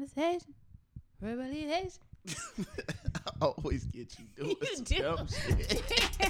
conversation. Realization. I always get you doing You some do. dumb shit.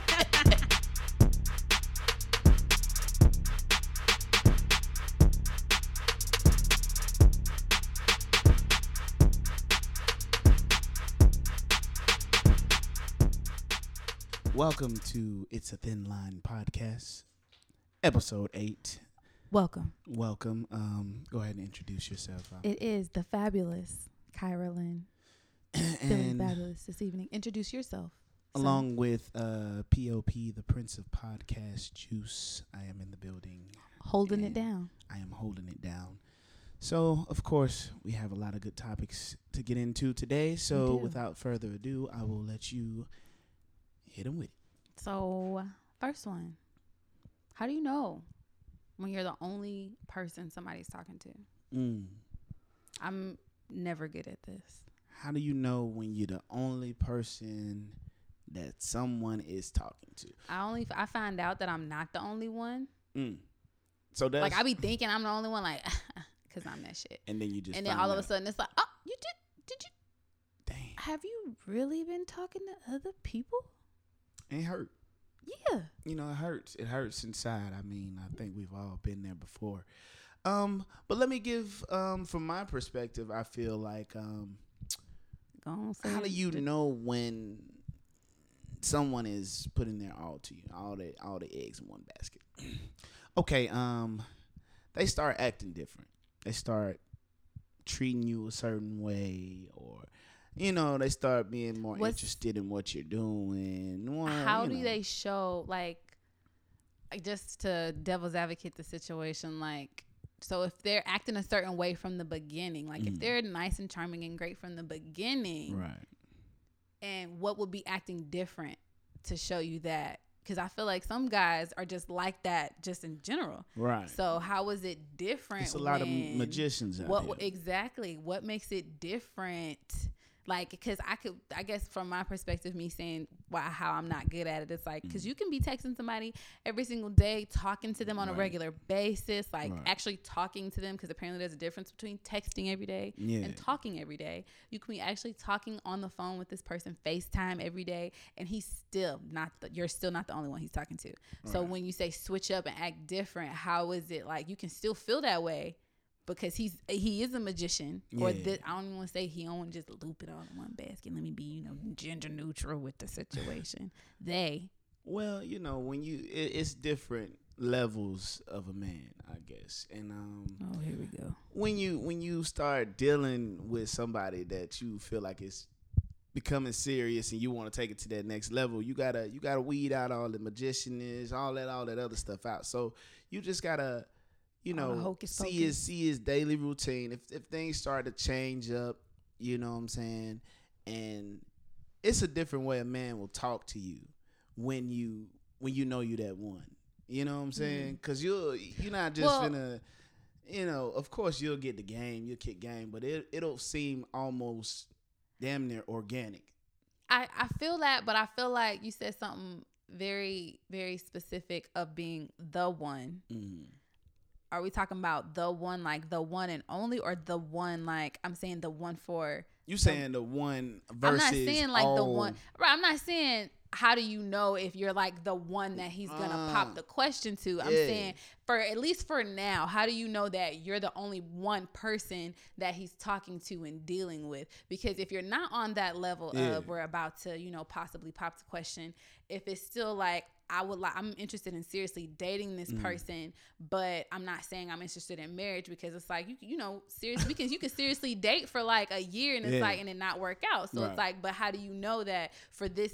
Welcome to It's a Thin Line podcast, episode 8. Welcome. Welcome. Go ahead and introduce yourself. It is the fabulous Kyra Lynn. Feeling And fabulous this evening. Introduce yourself. along with POP, the Prince of Podcast Juice, I am in the building. Holding it and down. I am holding it down. So, of course, we have a lot of good topics to get into today. So, do. without further ado, I will let you hit them with it. So, first one. How do you know when you're the only person somebody's talking to? I'm never good at this. How do you know when you're the only person that someone is talking to? I find out that I'm not the only one. So that's Like I be thinking I'm the only one, like, cause I'm that shit. and then you just And then find all of a out. sudden it's like, oh, you did you? Dang, Have you really been talking to other people? it hurt. Yeah. You know, it hurts. It hurts inside. I mean, I think we've all been there before. But let me give from my perspective, I feel like Go on, say how do it. you know when someone is putting their all to you, all the eggs in one basket? Okay, they start acting different. They start treating you a certain way, or you know, they start being more interested in what you're doing. Or, How you do know. they show, like just to devil's advocate the situation, like, so if they're acting a certain way from the beginning, like if they're nice and charming and great from the beginning, Right. and what would be acting different to show you that? Because I feel like some guys are just like that just in general. Right. So how is it different? It's a lot of when- magicians out What there. exactly? What makes it different? Like, because I guess from my perspective, me saying how I'm not good at it, it's like, because you can be texting somebody every single day, talking to them on a Right. regular basis, like Right. actually talking to them, because apparently there's a difference between texting every day Yeah. and talking every day. You can be actually talking on the phone with this person, FaceTime every day, and he's still not, you're still not the only one he's talking to. So Right. when you say switch up and act different, how is it like you can still feel that way? Because he is a magician, or Yeah. I don't even want to say he don't want to just loop it all in one basket. Let me be, gender neutral with the situation. Well, you know, when it's different levels of a man, I guess. And Oh, here we go. when you start dealing with somebody that you feel like is becoming serious and you want to take it to that next level, you gotta weed out all the magicianness, all that other stuff out. So you just gotta, All the hocus see his daily routine. If things start to change up, you know what I'm saying, and it's a different way a man will talk to you when you know you that one. You know what I'm saying? Because you're not just finna, of course you'll get the game, you'll kick game, but it'll seem almost damn near organic. I feel that, but I feel like you said something very, very specific of being the one. Are we talking about the one, like the one and only, or the one, like I'm saying the one for? You saying the one versus I'm not saying like the all- one. Right. I'm not saying how do you know if you're like the one that he's gonna pop the question to. I'm yeah. saying for at least for now, how do you know that you're the only one person that he's talking to and dealing with? Because if you're not on that level of we're about to, possibly pop the question, if it's still like I'm interested in seriously dating this person, but I'm not saying I'm interested in marriage, because it's like serious, because you can seriously date for like a year and it's like and it not work out. So Right. it's like, but how do you know that for this?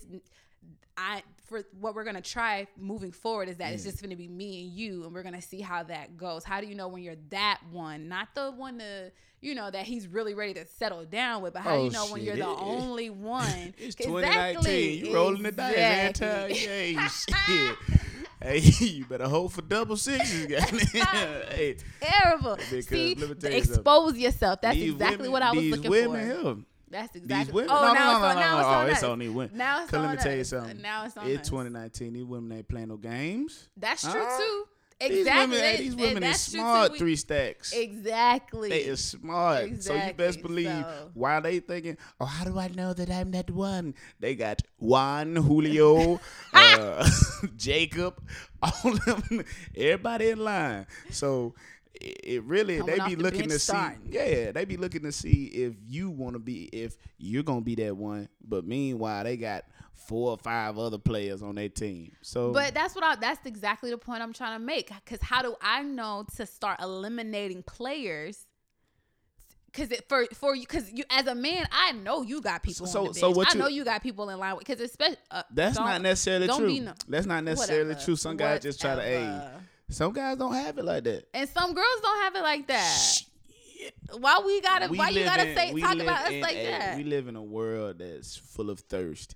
For what we're gonna try moving forward is that it's just gonna be me and you, and we're gonna see how that goes. How do you know when you're that one, not the one that he's really ready to settle down with, but how do you know when you're the only one? It's Exactly. 2019. You rolling the dice every time. Exactly. Hey, shit. Hey, you better hope for double sixes, goddamn. Hey, Terrible. because See, let me tell you expose yourself. That's these exactly women- what I was these looking women for. Here, That's exactly. these women. Oh, no, now no, it's no, now no, it's no. on It's us. on these women. Now it's Cause on let me tell you us. something. Now it's on It's us. 2019. These women ain't playing no games. That's true too. Exactly. These women is smart. 3 stacks. Exactly. They is smart. Exactly. So you best believe while they thinking, oh, how do I know that I'm that one? They got Juan, Julio, Jacob, all of them, everybody in line. So it really, Coming they be looking to starting. see. Yeah, they be looking to see if you want to be, if you're going to be that one. But meanwhile, they got 4 or 5 other players on their team. So, but that's exactly the point I'm trying to make. Because how do I know to start eliminating players? Because for you, because you as a man, I know you got people on the bench. I know you got people in line. Because especially that's not necessarily true. That's not necessarily whatever, true. Some guys just try to aid. Some guys don't have it like that, and some girls don't have it like that. Why you gotta talk about us like that? We live in a world that's full of thirst.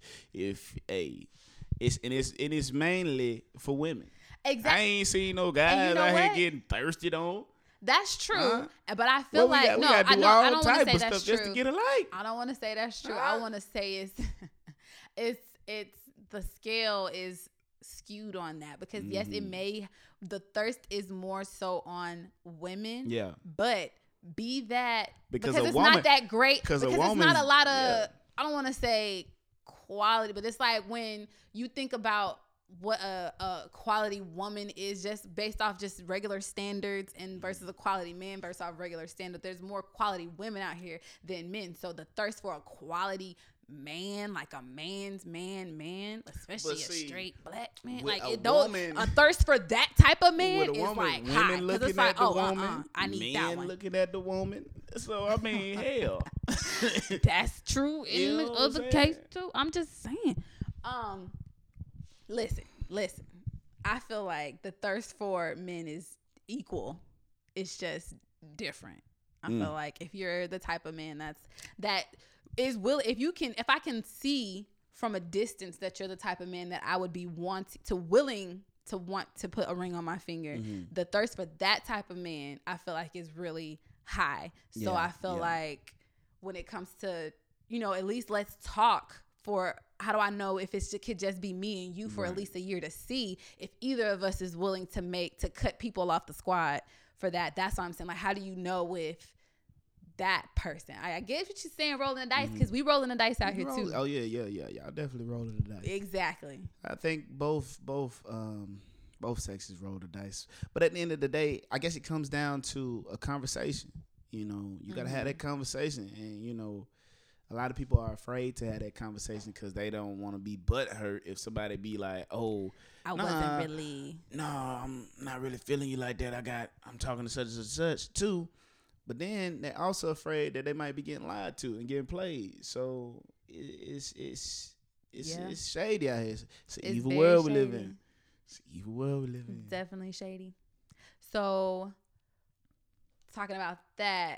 It's mainly for women. Exactly. I ain't seen no guys out here getting thirsted on. That's true, but I feel I don't want to say that's true. Just to get a like. I don't want to say that's true. I want to say it's the scale is skewed on that because yes, the thirst is more so on women. Yeah, but be that because it's woman, not that great because it's not a lot of I don't want to say quality, but it's like when you think about what a quality woman is just based off just regular standards and versus a quality man versus off regular standard. There's more quality women out here than men. So the thirst for a quality man, like a man's man, especially a straight black man, like a thirst for that type of man is like high. Because it's like, I need that one. Looking at the woman. So I mean, hell, that's true in the other case too. I'm just saying. Listen. I feel like the thirst for men is equal. It's just different. I feel like if you're the type of man that is if I can see from a distance that you're the type of man that I would be willing to put a ring on my finger, the thirst for that type of man, I feel like is really high. So I feel like when it comes to, at least let's talk for how do I know if it could just be me and you for at least a year to see if either of us is willing to cut people off the squad for that. That's what I'm saying. Like, how do you know if that person? I get what you're saying, rolling the dice, because we rolling the dice out here too. Oh yeah. Y'all definitely rolling the dice. Exactly. I think both sexes roll the dice, but at the end of the day, I guess it comes down to a conversation. You gotta have that conversation, and a lot of people are afraid to have that conversation because they don't want to be butthurt if somebody be like, "Oh, I'm not really feeling you like that. I'm talking to such and such too." But then they're also afraid that they might be getting lied to and getting played. So it's shady out here. It's an evil world we live in. It's an evil world we live in. Definitely shady. So talking about that.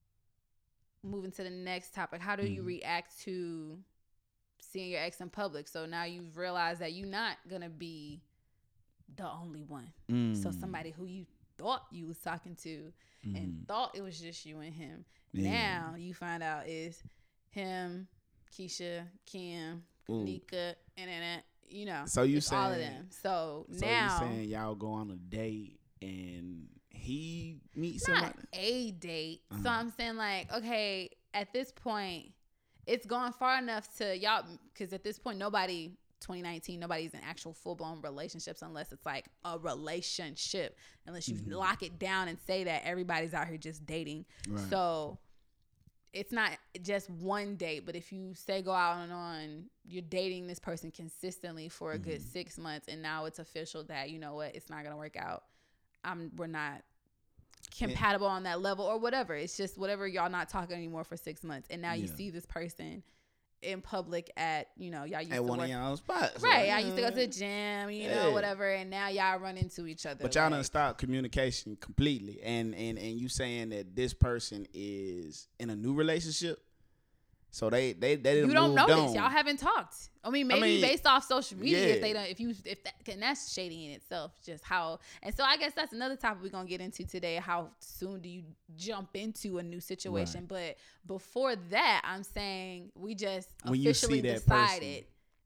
Moving to the next topic, how do you react to seeing your ex in public? So now you've realized that you're not gonna be the only one. So somebody who you thought you was talking to and thought it was just you and him, now you find out is him, Keisha, Kim, Nika, and so you saying all of them. So now you saying y'all go on a date and he meets somebody? Not a date. So I'm saying like, okay, at this point, it's gone far enough to y'all, because at this point, 2019, nobody's in actual full-blown relationships unless it's like a relationship, unless you lock it down and say that everybody's out here just dating. Right. So it's not just one date, but if you say go out and on, you're dating this person consistently for a good 6 months, and now it's official that, you know what, it's not going to work out. We're not compatible on that level or whatever. It's just whatever, y'all not talking anymore for 6 months, and now you see this person in public at y'all used at to one work, of y'all spots, right? I used to go to the gym, whatever, and now y'all run into each other. But y'all done stop communication completely, and you saying that this person is in a new relationship, so they didn't. You don't know on. this. Y'all haven't talked. I mean, based off social media, if that, and that's shady in itself. Just how, and so I guess that's another topic we're gonna get into today. How soon do you jump into a new situation? Right. But before that, I'm saying we just officially decided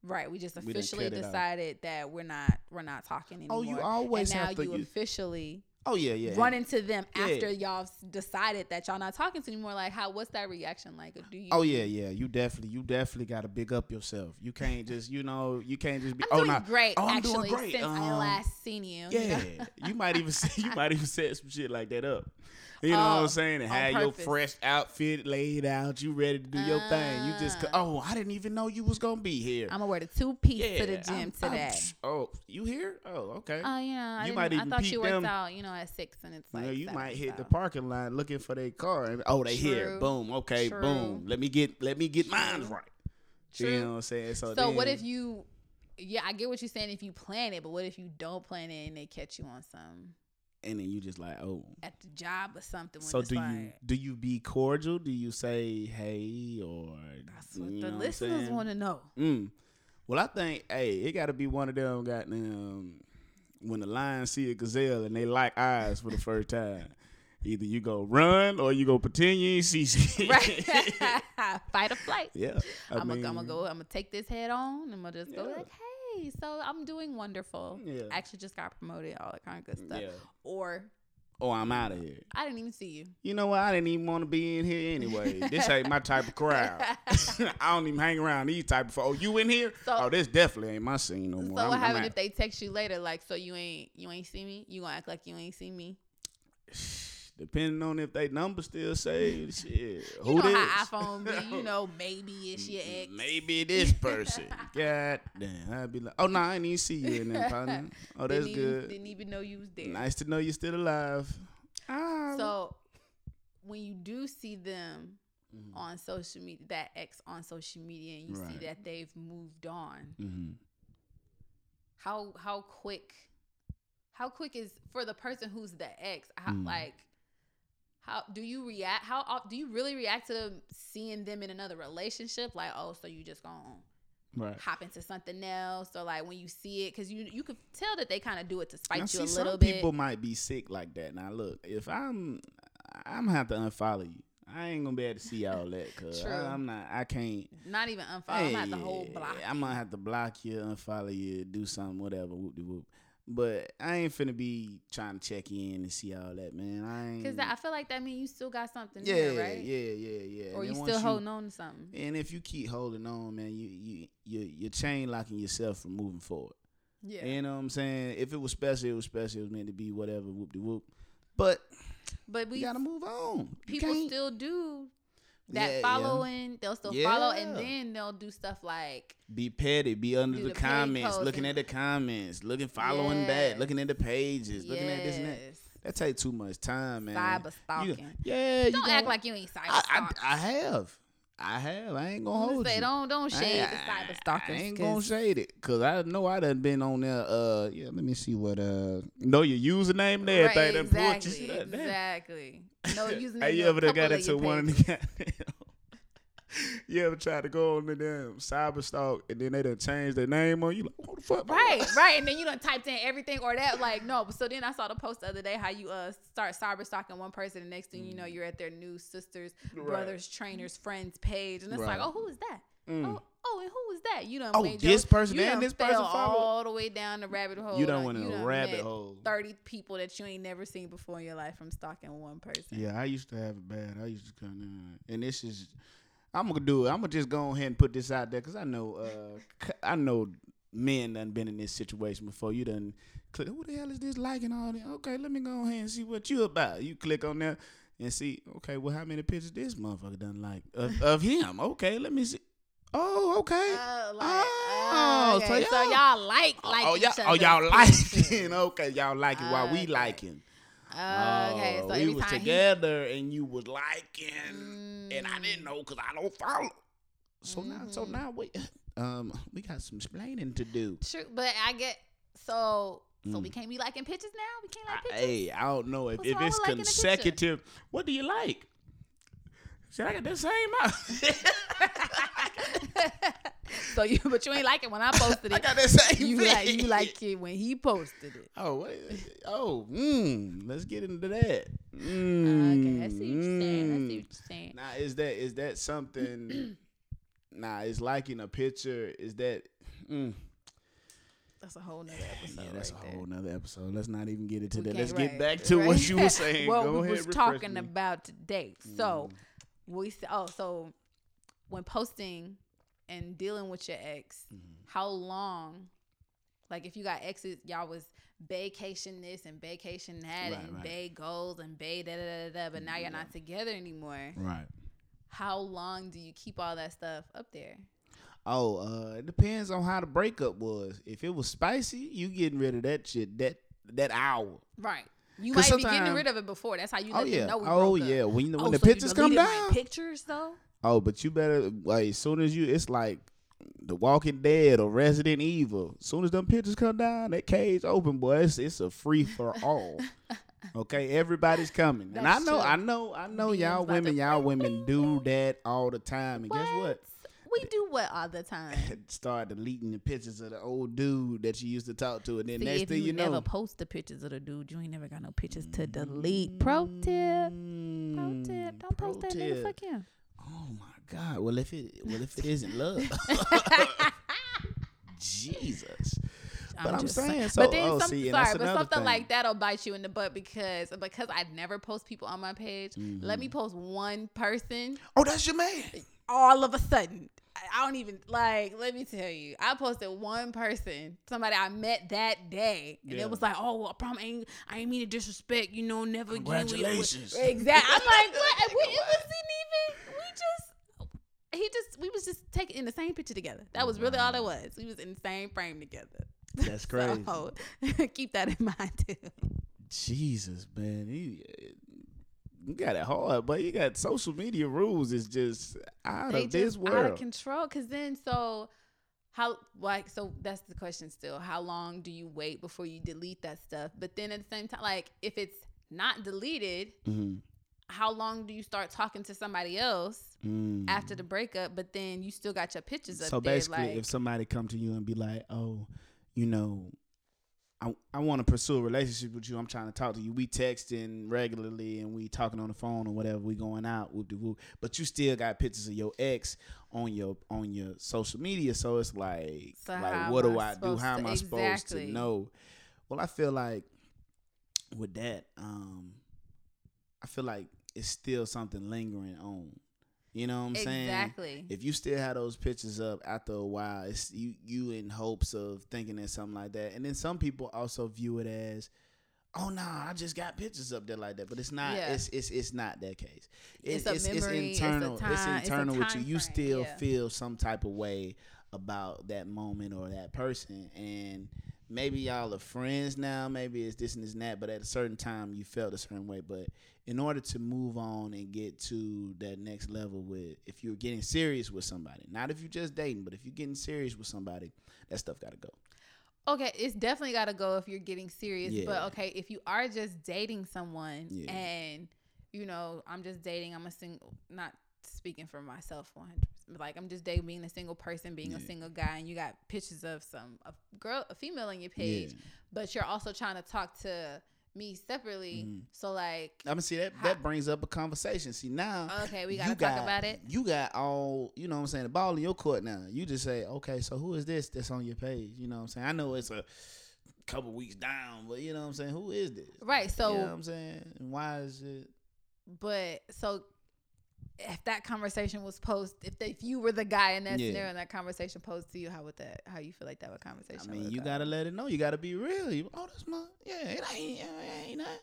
Right. We just We done officially cut it off. decided that we're not talking anymore. Oh, you always and now have to. you officially Oh yeah. run into them Yeah. after y'all decided that y'all not talking to anymore. Like, what's that reaction like? Do you? Oh yeah. You definitely got to big up yourself. You can't just, you can't just be. I'm doing nah. great. I'm Actually, doing great. since I last seen you. Yeah, You know? you might even set some shit like that up. You know what I'm saying? And have your purpose. fresh outfit laid out. You ready to do your thing. You just, I didn't even know you was going to be here. I'm going to wear the 2-piece to the gym today. You here? Oh, okay. Oh, yeah. You might I even thought peep you worked them. out, at 6 and it's like You 7, might hit the so. parking lot looking for their car. And, they here. True. Boom. Okay, True. boom. Let me get mine right. True. You know what I'm saying? So what if you, I get what you're saying if you plan it, but what if you don't plan it and they catch you on some and then you just like, at the job or something? So do you be cordial? Do you say hey or? That's what the listeners want to know. Well, I think it got to be one of them goddamn when the lions see a gazelle and they like eyes for the first time. Either you go run or you go pretend you ain't see shit. Right. Fight or flight. Yeah. I'm gonna take this head on. I'm gonna just go like, hey, so I'm doing wonderful. Yeah. Actually just got promoted, all that kind of good stuff. Yeah. Or I'm out of here. I didn't even see you. You know what? I didn't even want to be in here anyway. This ain't my type of crowd. I don't even hang around these type of folks. You in here? This definitely ain't my scene no more. So what happened if they text you later like, so you ain't see me? You gonna act like you ain't see me? Depending on if they number still saved, shit. Who know how iPhone be, maybe it's your ex. Maybe this person. God damn. I'd be like, I didn't even see you in there, partner. Oh, that's good. Didn't even know you was there. Nice to know you're still alive. So when you do see them on social media, that ex on social media, and you see that they've moved on, how quick is for the person who's the ex? How do you react? How do you really react to seeing them in another relationship? Like, so you just gonna hop into something else? Or like when you see it, because you could tell that they kind of do it to spite you a little bit. Some people might be sick like that. Now look, if I'm gonna have to unfollow you. I ain't gonna be able to see all that because I can't. Not even unfollow. I'm gonna have to whole block. I'm gonna have to block you, unfollow you, do something, whatever, whoop-de-whoop. But I ain't finna be trying to check in and see all that, man. Because I feel like that means you still got something there, right? Yeah. Or you still holding on to something. And if you keep holding on, man, you're chain locking yourself from moving forward. Yeah. You know what I'm saying? If it was special, it was special. It was meant to be whatever, whoop-de-whoop. But we gotta move on. People still do that following. They'll still follow, and then they'll do stuff like be petty, be under the comments, looking at the comments, following back, looking at the pages, looking at this and that. That take too much time, man. Cyber stalking. Don't act like you ain't cyber stalking. I have. I ain't gonna hold you. Don't shade the cyber stalkers. I ain't gonna shade it because I know I done been on there. Let me see what. Know your username and everything. Exactly. No username. Hey, you ever got into one of the goddamn? You ever tried to go on the damn cyber stalk and then they done change their name on you? Like, what the fuck? Right. And then you done typed in everything or that. Like, no. So then I saw the post the other day how you start cyber stalking one person, and next thing you know, you're at their new sisters, brothers, trainers, friends page, and it's like, who is that? Oh, and who is that? You done made this person you and this person follow all the way down the rabbit hole. You done went in a rabbit hole. 30 people that you ain't never seen before in your life from stalking one person. Yeah, I used to have it bad. I used to kind of, and this is. I'm gonna do it. I'm gonna just go ahead and put this out there because I know men done been in this situation before. You done click, who the hell is this liking all that? Okay, let me go ahead and see what you about. You click on there and see, okay, well, how many pictures this motherfucker done like of him? Okay, let me see. Oh, okay. Okay. So y'all like each other. Y'all liking. Okay, y'all liking while we liking. Okay, so we was together and you was liking, and I didn't know because I don't follow. So now we got some explaining to do. True, but I get so we can't be liking pictures now. We can't like pictures. Hey, I don't know if it's consecutive. What do you like? See, I got that same out. But you ain't like it when I posted it. I got that same you like it when he posted it. Let's get into that. Okay, I see what you're saying. Now, is that something? Nah, is liking a picture? Is that That's a whole nother episode. Yeah, that's right a whole there. nother episode. Let's not even get into We that. Let's can't- get back to what you were saying. What Go we ahead, was refresh talking me. about today. So so when posting and dealing with your ex, how long? Like if you got exes, y'all was vacation this and vacation that and bae goals and bae da da da da, but now you're not together anymore. Right. How long do you keep all that stuff up there? Oh, it depends on how the breakup was. If it was spicy, you getting rid of that shit that hour. Right. You 'Cause might be getting rid of it before. That's how you let them know we broke up. When Oh, the so you pictures come deleted down. my pictures though. Oh, but you better like as soon as it's like The Walking Dead or Resident Evil. As soon as them pictures come down, that cage open, boy. It's a free for all. Okay, everybody's coming, and That's I true. know DMs y'all about women do that all the time. And guess what? We do what all the time? Start deleting the pictures of the old dude that you used to talk to, and then See, next if thing you never know, post the pictures of the dude, you ain't never got no pictures to delete. Pro tip. Don't post that nigga. Fuck him. Oh my God. Well, if it isn't love, Jesus. But I'm just saying, but then and that's but another something thing. like that'll bite you in the butt because I never post people on my page. Let me post one person. Oh, that's your man. All of a sudden, I don't even like. Let me tell you, I posted one person, somebody I met that day, and it was like, "Oh, I promise I ain't mean to disrespect, never again." Congratulations. Exactly. I'm like, what? It wasn't even. We was just taking in the same picture together. That was really all it was. We was in the same frame together. That's crazy. So, keep that in mind too. Jesus, man, you got it hard, but you got social media rules is just out of this world. Out of control. Cause then so that's the question still. How long do you wait before you delete that stuff? But then at the same time, like if it's not deleted, how long do you start talking to somebody else after the breakup? But then you still got your pictures up so there. basically, if somebody come to you and be like, "Oh, I want to pursue a relationship with you. I'm trying to talk to you. We texting regularly and we talking on the phone or whatever. We going out, whoop de whoop. But you still got pictures of your ex on your social media. So it's like what do I do? How am I supposed to know? Well, I feel like with that, I feel like it's still something lingering on. You know what I'm saying? Exactly. If you still have those pictures up after a while, it's you in hopes of thinking that something like that. And then some people also view it as, oh nah, I just got pictures up there like that. But it's not. Yeah. It's not that case. It's a memory. It's internal. It's internal with you. You still frame. feel some type of way about that moment or that person. And maybe y'all are friends now. Maybe it's this and this and that. But at a certain time, you felt a certain way. But in order to move on and get to that next level if you're getting serious with somebody, not if you're just dating, but if you're getting serious with somebody, that stuff got to go. Okay, it's definitely got to go if you're getting serious. Yeah. But okay, if you are just dating someone and, I'm just dating, I'm a single, not speaking for myself 100%, like I'm just dating, being a single person, being a single guy, and you got pictures of a female on your page, but you're also trying to talk to me separately. So like, I'm gonna see that brings up a conversation. See now, okay, we gotta talk about it. You got all, you know what I'm saying, the ball in your court now. You just say, okay, so who is this that's on your page? You know what I'm saying? I know it's a couple weeks down, but you know what I'm saying? Who is this? Right. So you know what I'm saying? And why is it? But so if that conversation was posed, if you were the guy in that scenario and that conversation posed to you, how you feel like that conversation? I mean, you gotta let it know. You gotta be real. That's my it ain't nothing.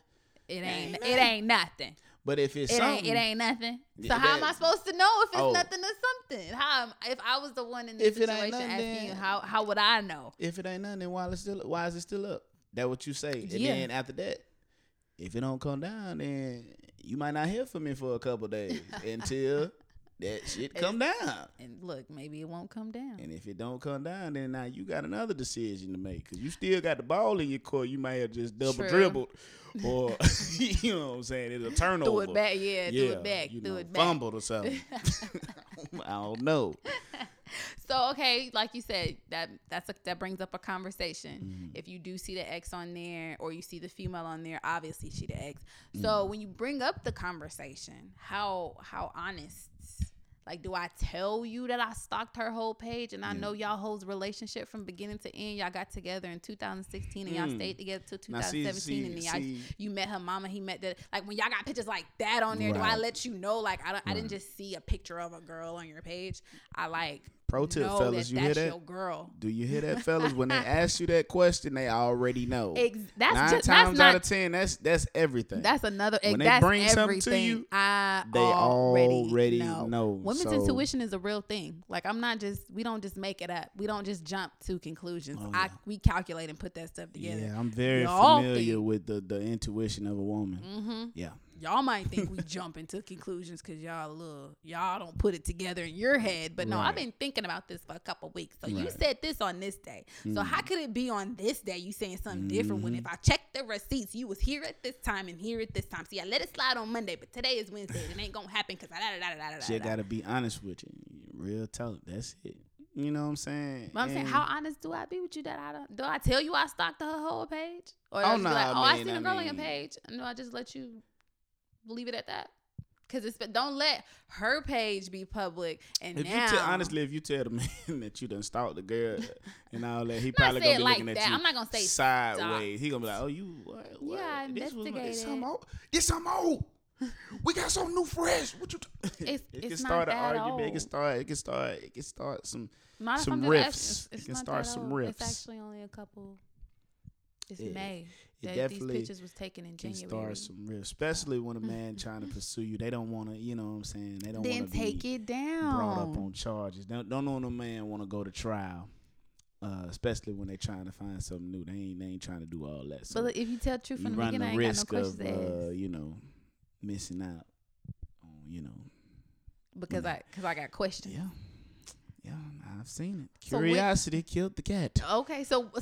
It ain't nothing. But if it's it something, ain't nothing. So how am I supposed to know if it's nothing or something? If I was the one in this situation asking you, how would I know? If it ain't nothing, then why is it still up? That what you say. And then after that, if it don't come down, then you might not hear from me for a couple days until that shit come down. And look, maybe it won't come down. And if it don't come down, then now you got another decision to make, because you still got the ball in your court. You might have just double dribbled, or you know what I'm saying, it's a turnover. Threw it back, threw it back, threw it back. Fumbled or something. I don't know. So okay, like you said, that brings up a conversation. If you do see the ex on there, or you see the female on there, obviously she the ex. So when you bring up the conversation, how honest, Like, do I tell you that I stalked her whole page and I know y'all hoes relationship from beginning to end? Y'all got together in 2016 and y'all stayed together till 2017 and then you met her mama. He met like when y'all got pictures like that on there. Do I let you know? Like, I didn't just see a picture of a girl on your page. I like. Pro tip, fellas, you hear that? Your girl. Do you hear that, fellas? When they ask you that question, they already know. That's 9 times out of 10, that's everything. That's another. When they bring everything. Something to you, they already know. Women's intuition is a real thing. Like, we don't just make it up. We don't just jump to conclusions. We calculate and put that stuff together. Yeah, I'm very familiar with the intuition of a woman. Mm-hmm. Yeah. Y'all might think we jump into conclusions because y'all don't put it together in your head. But no, I've been thinking about this for a couple weeks. So you said this on this day. So how could it be on this day you saying something different when if I checked the receipts, you was here at this time and here at this time. See, I let it slide on Monday, but today is Wednesday. It ain't going to happen because you got to be honest with you. Real talk. That's it. You know what I'm saying? But I'm saying, how honest do I be with you that do I tell you I stalked her whole page? Or I seen a girl on your page. And do I just let you leave it at that? Because don't let her page be public. And honestly, if you tell the man that you done stalked the girl and all that, he probably gonna be looking at you. I'm not gonna say sideways. He gonna be like, "Oh, you what? Yeah, I investigated. Get some old. We got some new fresh. What you? It can start an argument. It can start some riffs. It can start some riffs. It's actually only a couple. It's May. These pictures was taken in January. Start some riffs, especially when a man trying to pursue you. They don't want to, you know what I'm saying? They don't want to take it down. Brought up on charges. Don't know no man want to go to trial. Especially when they trying to find something new. They ain't trying to do all that. So but if you tell the truth from the beginning, I ain't got no questions to ask. Missing out on, because I got questions. Yeah, I've seen it. Curiosity killed the cat. Okay, so when,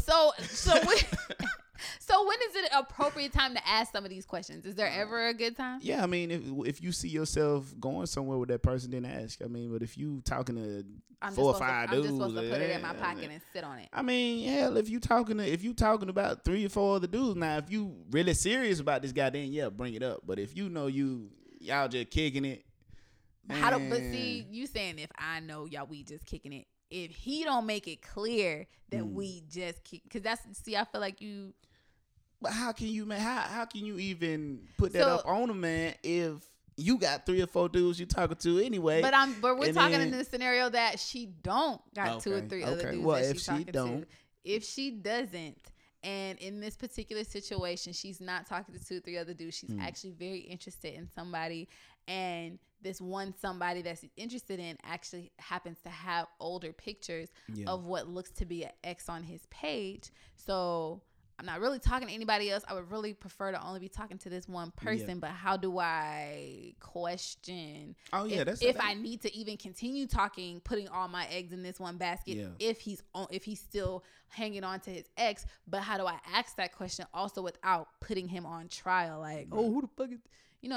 so when is it an appropriate time to ask some of these questions? Is there ever a good time? Yeah, I mean, if you see yourself going somewhere with that person, then ask. I mean, but if you talking to 4 or 5 dudes, I'm just supposed to put it in my pocket and sit on it. I mean, hell, if you talking about 3 or 4 other dudes, now if you really serious about this guy, then bring it up. But if y'all just kicking it. But see, you saying if I know y'all we just kicking it, if he don't make it clear that we just kick, because I feel like you. But how can you even put that up on a man if you got 3 or 4 dudes you talking to anyway? But we're talking in the scenario that she don't got 2 or 3 other dudes that she's talking to. If she doesn't. And in this particular situation, she's not talking to 2 or 3 other dudes. She's actually very interested in somebody. And this one somebody that's interested in actually happens to have older pictures of what looks to be an ex on his page. So I'm not really talking to anybody else. I would really prefer to only be talking to this one person. Yeah. But how do I question if I need to even continue talking, putting all my eggs in this one basket, if he's still hanging on to his ex? But how do I ask that question also without putting him on trial? Like, oh, who the fuck is,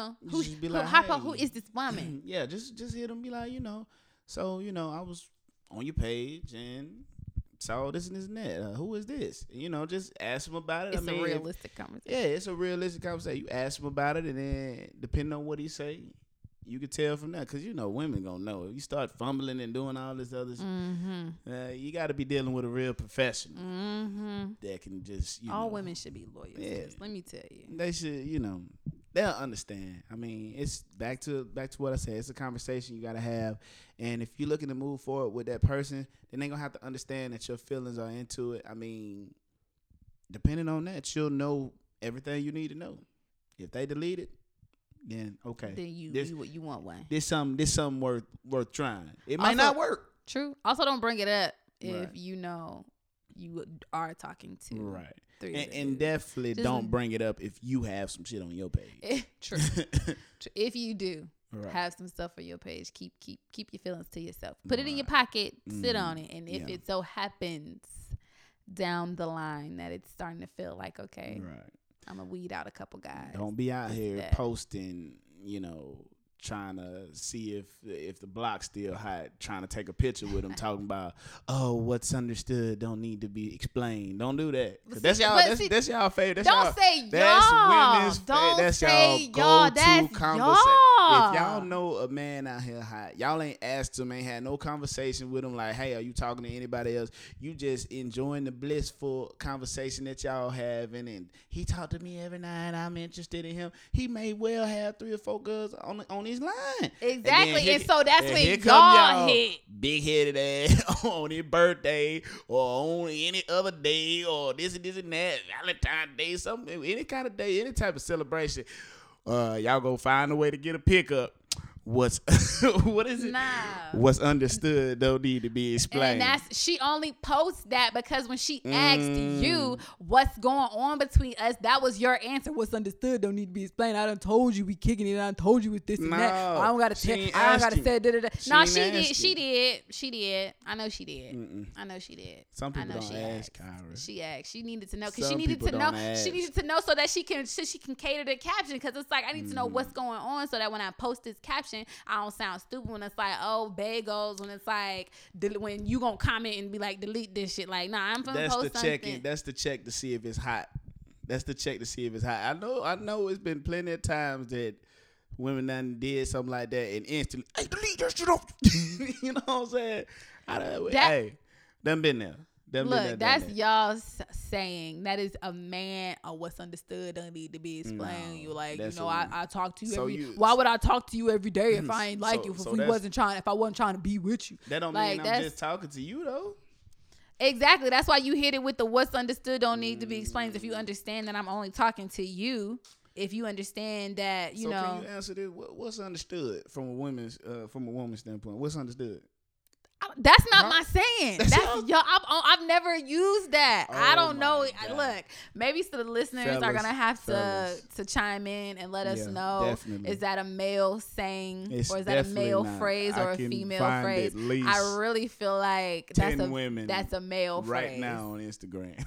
who is this woman? Yeah, just hit him, be like, so, I was on your page and saw this and this and that. Who is this? Just ask him about it. It's a realistic conversation. Yeah, it's a realistic conversation. You ask him about it, and then depending on what he say, you can tell from that. Because, women gonna know. If you start fumbling and doing all this other you got to be dealing with a real professional that can just, all women should be lawyers. Let me tell you. They should, they'll understand. I mean, it's back to what I said. It's a conversation you got to have. And if you're looking to move forward with that person, then they're going to have to understand that your feelings are into it. I mean, depending on that, you'll know everything you need to know. If they delete it, then okay. Then you want one. This something worth trying. It might not work. True. Also, don't bring it up if you are talking to. Right. And definitely don't bring it up if you have some shit on your page. True. If you do have some stuff on your page, keep your feelings to yourself. Put it in your pocket, sit on it, and if it so happens down the line that it's starting to feel like, okay, I'm gonna weed out a couple guys. Don't be out here posting, trying to see if the block's still hot, trying to take a picture with them, talking about, oh, what's understood don't need to be explained. Don't do that. That's y'all favorite. That's don't y'all, say y'all. That's women's. Don't that's say y'all go-to conversation. y'all. If y'all know a man out here hot, y'all ain't asked him, ain't had no conversation with him like, hey, are you talking to anybody else? You just enjoying the blissful conversation that y'all having, and he talked to me every night. I'm interested in him. He may well have 3 or 4 girls on his line. Exactly, and so that's when y'all hit big-headed ass on his birthday or on any other day or this and that, Valentine's Day, something, any kind of day, any type of celebration. Y'all go find a way to get a pickup. What is it? Nah. What's understood don't need to be explained. And she only posts that because when she asked you what's going on between us, that was your answer. What's understood don't need to be explained. I done told you we kicking it. I done told you it's this and that. I don't gotta tell. I don't gotta say da. No, she did. I know she did. Some people don't ask, Kyra. She asked. She needed to know because she needed to know. She needed to know so that she can cater the caption, because it's like I need to know what's going on so that when I post this caption, I don't sound stupid when it's like, oh, bagels, when it's like, when you gonna comment and be like, delete this shit. Like, nah, I'm gonna post something. That's the check to see if it's hot. I know it's been plenty of times that women done did something like that and instantly, hey, delete that shit off. You know what I'm saying? Hey, done been there. Look, that's y'all saying. That is a man. What's understood don't need to be explained. You like, you know, I talk to you why would I talk to you every day if I ain't like you? If I wasn't trying to be with you. That don't mean I'm just talking to you though. Exactly. That's why you hit it with the what's understood don't need to be explained. If you understand that I'm only talking to you, if you understand that, you know. Can you answer this? What's understood from a woman's standpoint? What's understood? That's not my saying. That's y'all. I've never used that. I don't know. God. Look, maybe so the listeners are gonna have to chime in and let us know. Definitely. Is that a male saying, or is that a male phrase or a female phrase? I really feel like that's a male phrase right now on Instagram.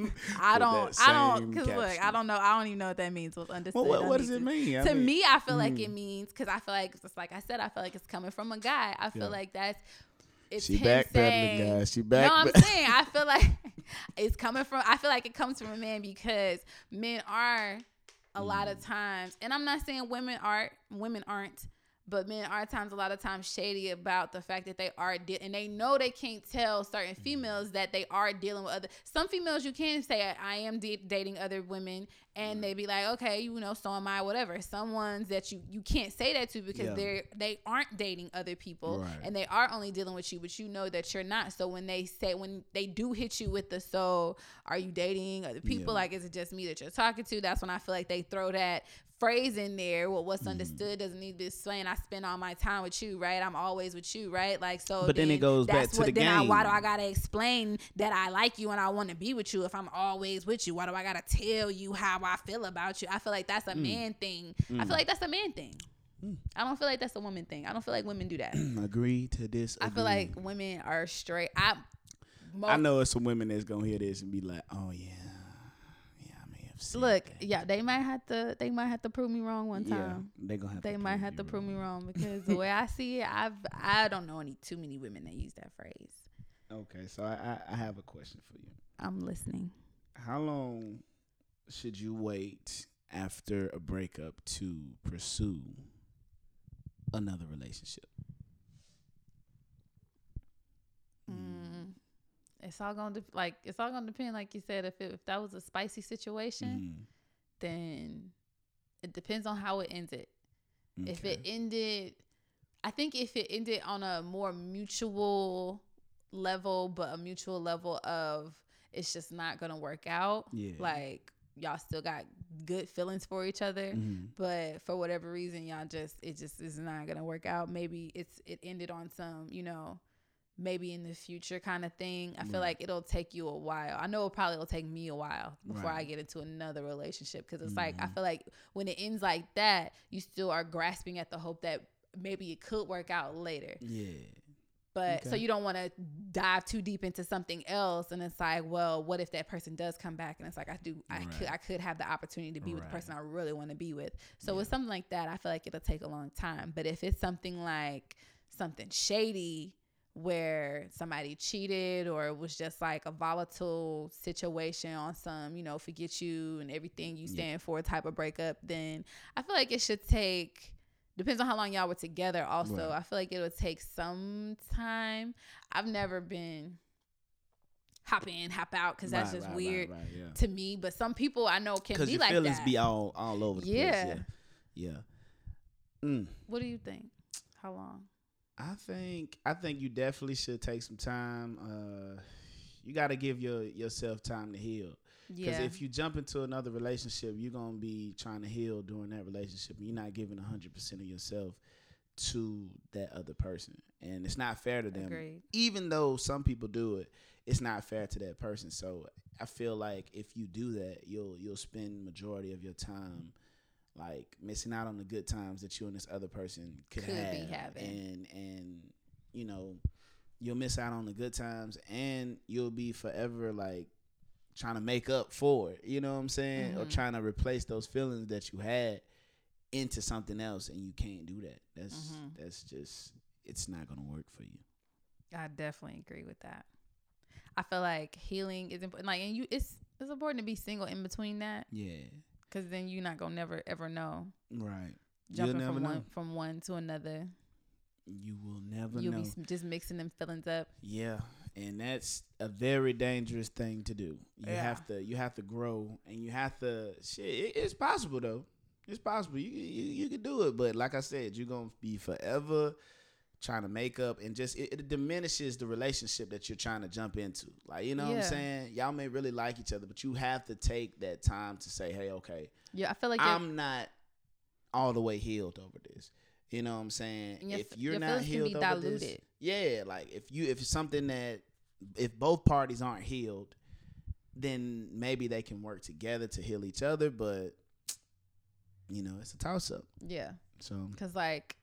I don't. Because look, I don't know. I don't even know what that means. What's understood? Well, what does it mean? To me, I feel like it means, because I feel like, just like I said, I feel like it's coming from a guy. I feel like that's. It's she backpedaling, guys. She back. No, I'm saying I feel like it's coming from. I feel like it comes from a man, because men are a lot of times, and I'm not saying women aren't, but men are a lot of times shady about the fact that they are and they know they can't tell certain females that they are dealing with other. Some females you can say I am dating other women, and they be like, okay, you know, so am I, whatever. Some ones that you can't say that to, because they aren't dating other people, and they are only dealing with you, but you know that you're not. So when they do hit you with the, so are you dating other people? Like, is it just me that you're talking to? That's when I feel like they throw that phrase in there. Well, what's understood doesn't need to be explained. I spend all my time with you, right? I'm always with you, right? Like, so. But then it goes back to the game. Why do I gotta explain that I like you and I want to be with you if I'm always with you? Why do I gotta tell you how I feel about you? I feel like that's a man thing. I feel like that's a man thing. I don't feel like that's a woman thing. I don't feel like women do that. Agree to disagree. I feel like women are straight. I know it's some women that's gonna hear this and be like, oh yeah. Look, they might have to prove me wrong one time. They might have to prove me wrong, because the way I see it, I don't know too many women that use that phrase. Okay, so I have a question for you. I'm listening. How long should you wait after a breakup to pursue another relationship? It's all gonna depend. Like you said, if that was a spicy situation, then it depends on how it ended. Okay. If it ended on a more mutual level, but a mutual level of it's just not gonna work out. Yeah. Like, y'all still got good feelings for each other, but for whatever reason, it just is not gonna work out. Maybe it ended on some, you know, maybe in the future kind of thing. I feel like it'll take you a while. I know it'll take me a while before I get into another relationship, because it's like, I feel like when it ends like that, you still are grasping at the hope that maybe it could work out later. Yeah. But so you don't want to dive too deep into something else, and it's like, well, what if that person does come back, and it's like, I could have the opportunity to be with the person I really want to be with. So with something like that, I feel like it'll take a long time. But if it's something like something shady, where somebody cheated, or it was just like a volatile situation on some, you know, forget you and everything you stand for type of breakup, then I feel like it should take depends on how long y'all were together also. Right. I feel like it would take some time. I've never been hop in, hop out, because that's just weird to me. But some people I know can be like that. Because your feelings be all over the place. Yeah. What do you think? How long? I think you definitely should take some time. You got to give yourself time to heal. Because if you jump into another relationship, you're going to be trying to heal during that relationship. You're not giving 100% of yourself to that other person. And it's not fair to them. Agreed. Even though some people do it, it's not fair to that person. So I feel like if you do that, you'll spend majority of your time like missing out on the good times that you and this other person could be have. having. And you know, you'll miss out on the good times, and you'll be forever like trying to make up for it, you know what I'm saying? Or trying to replace those feelings that you had into something else, and you can't do that. That's just, it's not gonna work for you. I definitely agree with that. I feel like healing is important. Like, and it's important to be single in between that. Yeah. Because then you're not gonna never ever know. Right. Jumping from one to another. You will never know. You'll be just mixing them feelings up. Yeah. And that's a very dangerous thing to do. You have to grow, and you have to it's possible though. It's possible. You can do it, but like I said, you're gonna be forever trying to make up, and just it diminishes the relationship that you're trying to jump into. Like, you know what I'm saying? Y'all may really like each other, but you have to take that time to say, hey, okay. Yeah, I feel like I'm not all the way healed over this. You know what I'm saying? If you're not healed over this, like if it's something that, if both parties aren't healed, then maybe they can work together to heal each other. But you know, it's a toss up. Yeah. So because like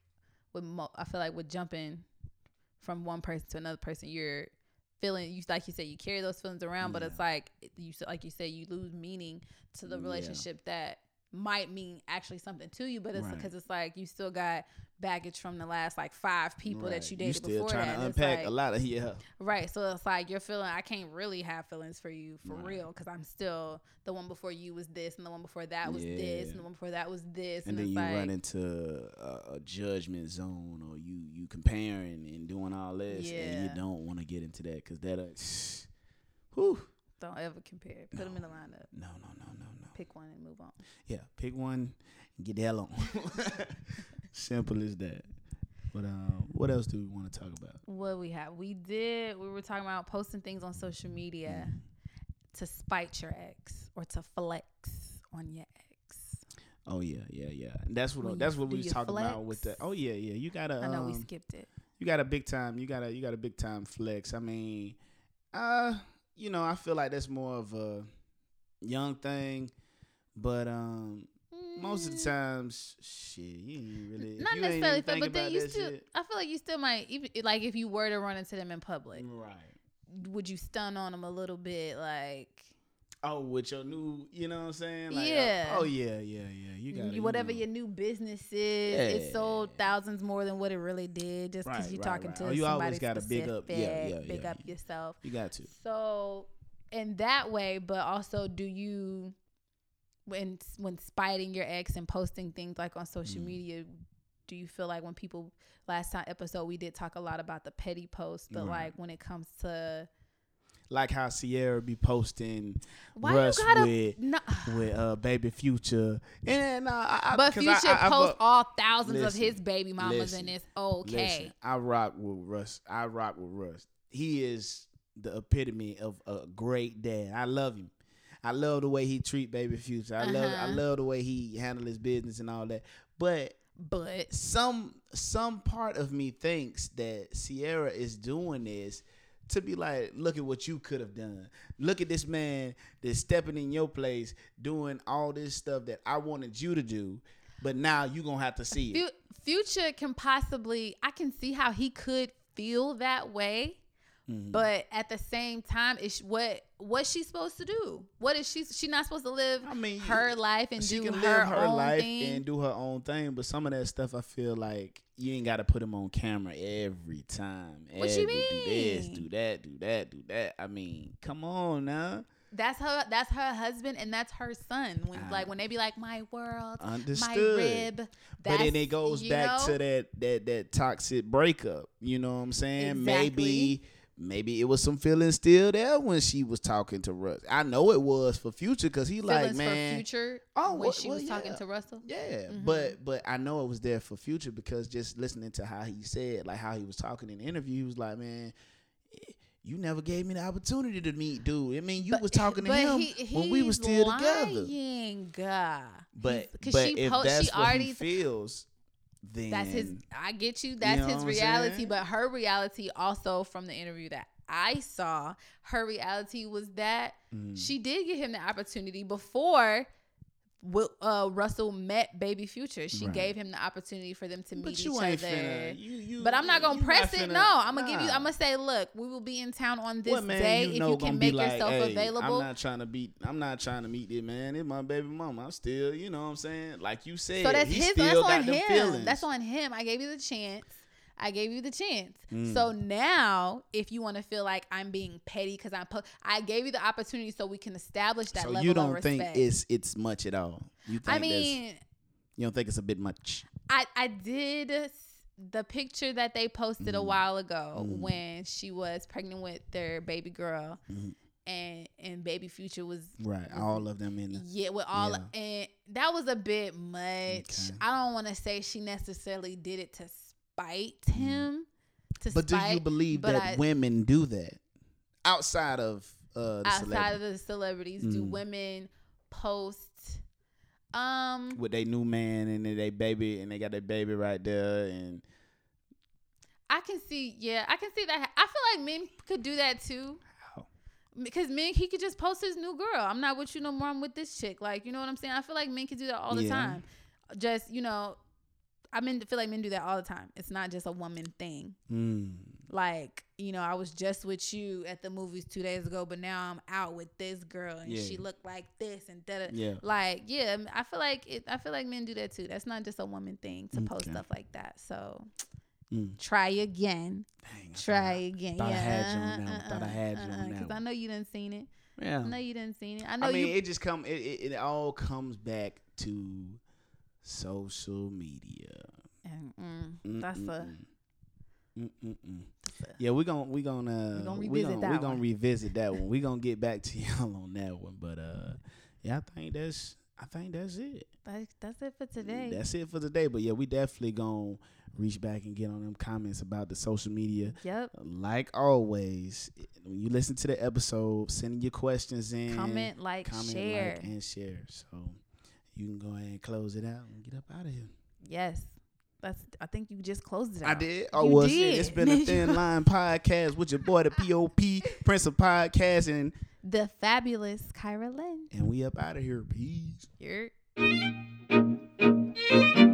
I feel like with jumping from one person to another person, you're feeling, you like you said, you carry those feelings around, but it's like you said, you lose meaning to the relationship that might mean actually something to you, but it's because it's like you still got baggage from the last like 5 people that you dated before that. You still trying to unpack a lot of right. So it's like you're feeling, I can't really have feelings for you for real, because I'm still, the one before you was this, and the one before that was this, and the one before that was this, and then it's you like, run into a judgment zone, or you comparing and doing all this, and you don't want to get into that, because that don't ever compare. Put them in the lineup. No. Pick one and move on. Yeah, pick one and get the hell on. Simple as that. But what else do we want to talk about? What we have? We were talking about posting things on social media to spite your ex or to flex on your ex. Oh yeah. That's what we was talking about with the. Oh yeah. You gotta. I know we skipped it. You got a big time. You got a big time flex. I mean, you know, I feel like that's more of a young thing. But most of the times, shit, you ain't really not necessarily, but then you still. I feel like you still might, even like if you were to run into them in public, right? Would you stun on them a little bit, like? Oh, with your new, you know what I'm saying? Like, yeah. Oh yeah. You got whatever your new business is. It sold thousands more than what it really did, just because you're talking to somebody. You always got to big up, big up yourself. You got to. So in that way, but also, do you? When spiting your ex and posting things like on social media, do you feel like when people, last time episode we did talk a lot about the petty posts, but like when it comes to like how Ciara be posting Russ with Baby Future, and but Future posts all thousands of his baby mamas, and it's okay. Listen, I rock with Russ. He is the epitome of a great dad. I love him. I love the way he treat Baby Future. I love the way he handle his business and all that. But some part of me thinks that Ciara is doing this to be like, look at what you could have done. Look at this man that's stepping in your place, doing all this stuff that I wanted you to do, but now you gonna have to see it. Future can possibly, I can see how he could feel that way. Mm-hmm. But at the same time, it's what's she supposed to do? What is she not supposed to live her life and do her own life thing? And do her own thing? But some of that stuff, I feel like you ain't got to put him on camera every time. What you mean? Do this, do that. I mean, come on now. That's her husband, and that's her son. When they be like, my world, understood. my rib. But then it goes back to that toxic breakup. You know what I'm saying? Exactly. Maybe it was some feelings still there when she was talking to Russ. I know it was for Future because he feelings like, man. For Future when she was talking to Russell? Yeah, but I know it was there for Future because just listening to how he said, like how he was talking in the interview, he was like, man, you never gave me the opportunity to meet dude. I mean, you was talking to him when we was still together. But if that's what he feels, then that's his. I get you. That's his reality. But her reality also from the interview that I saw, her reality was that she did give him the opportunity before Russell met Baby Future. She gave him the opportunity for them to meet each other. But I'm not gonna press it. No, I'm gonna give you. I'm gonna say, look, we will be in town on this day if you can make yourself available. I'm not trying to meet this man. It's my baby mama. I'm still, you know what I'm saying? Like you said, so that's that's on him. That's on him. I gave you the chance. So now, if you want to feel like I'm being petty because I gave you the opportunity so we can establish that level of respect. So you don't think it's much at all? You don't think it's a bit much? I did the picture that they posted a while ago when she was pregnant with their baby girl. And Baby Future was all of them in and that was a bit much. Okay. I don't want to say she necessarily did it to spite him. Do you believe that women do that outside of the celebrities? Do women post with their new man and their baby, and they got their baby right there? And I can see that. I feel like men could do that too. Because men, he could just post his new girl. I'm not with you no more. I'm with this chick. Like, you know what I'm saying? I feel like men can do that all the time. Just, you know, I feel like men do that all the time. It's not just a woman thing. Like, you know, I was just with you at the movies 2 days ago, but now I'm out with this girl and she looked like this and da. Like, I feel like men do that too. That's not just a woman thing to post stuff like that. So try again. Dang, try again. Thought I had you on that. Thought I had you on that. Because I know you didn't seen it. Yeah. I know you didn't seen it. It just it all comes back to social media. That's yeah, we're gonna revisit that one. We're gonna get back to y'all on that one. But I think that's it. That's it for today. That's it for today. But yeah, we definitely gonna reach back and get on them comments about the social media. Yep. Like always, when you listen to the episode, send your questions in. Comment, share. And share. So you can go ahead and close it out and get up out of here. Yes. I think you just closed it out. I did. Oh, it's been a Thin Line Podcast with your boy, the POP, Prince of Podcast, and the fabulous Kyra Lynn. And we up out of here. Peace. Here.